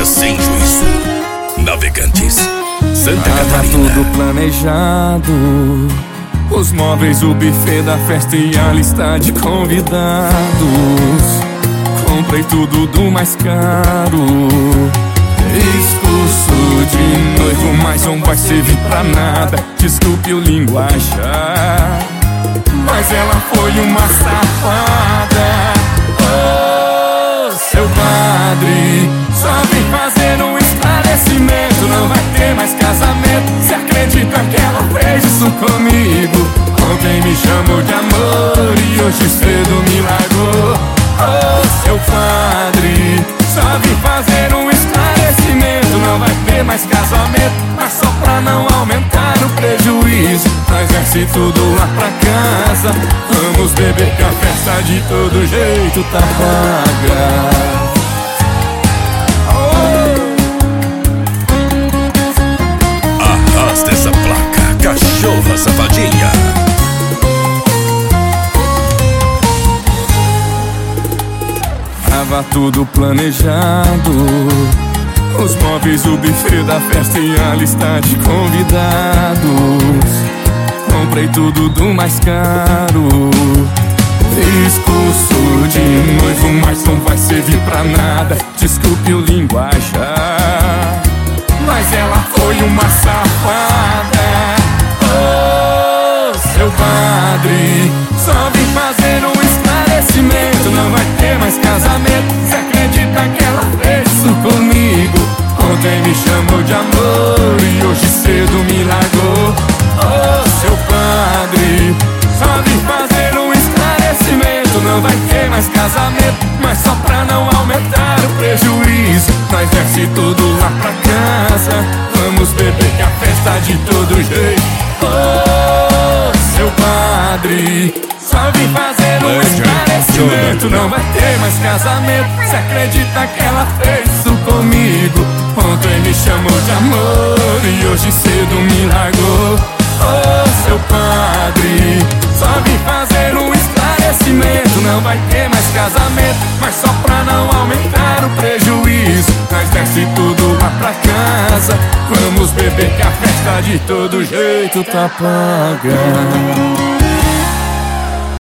Loja Sem Juízo, Navegantes, Santa Catarina. Tudo planejado, os móveis, o buffet da festa e a lista de convidados. Comprei tudo do mais caro. Discurso de noivo, mas não vai servir pra nada. Desculpe o linguajar, mas ela foi uma safada. Oh, seu padre, só vim fazer um esclarecimento. Não vai ter mais casamento. Cê acredita que ela fez isso comigo? Ontem me chamou de amor e hoje cedo me largou. Oh, seu padre, só vim fazer um esclarecimento. Não vai ter mais casamento, mas só pra não aumentar o prejuízo, nós desce tudo lá pra casa. Vamos beber que a festa de todo jeito tá paga. Arrasta essa placa, cachorra safadinha. Tava tudo planejado, os móveis, o buffet da festa e a lista de convidados. Comprei tudo do mais caro. Discurso de noivo, mas não vai servir pra nada. Desculpe o linguajar, mas ela foi uma safada. Oh, seu padre, só vim fazer um esclarecimento. Não vai ter mais casamento. Cê acredita que ela fez isso comigo? Ontem me chamou de amor e hoje cedo me largou. Oh, seu padre, só vim fazer um esclarecimento. Não vai ter mais casamento, mas só pra não aumentar o prejuízo, nós desce tudo lá pra casa. Vamos beber que a festa de todo jeito. Oh, seu padre, só vim fazer um esclarecimento. Não vai ter mais casamento. Cê acredita que ela fez isso comigo? Ontem me chamou de amor e hoje cedo me largou. Oh, seu padre, só vim fazer um esclarecimento. Não vai ter mais casamento, mas só pra não aumentar o prejuízo, nós desce tudo lá pra casa. Vamos beber que a festa de todo jeito tá paga.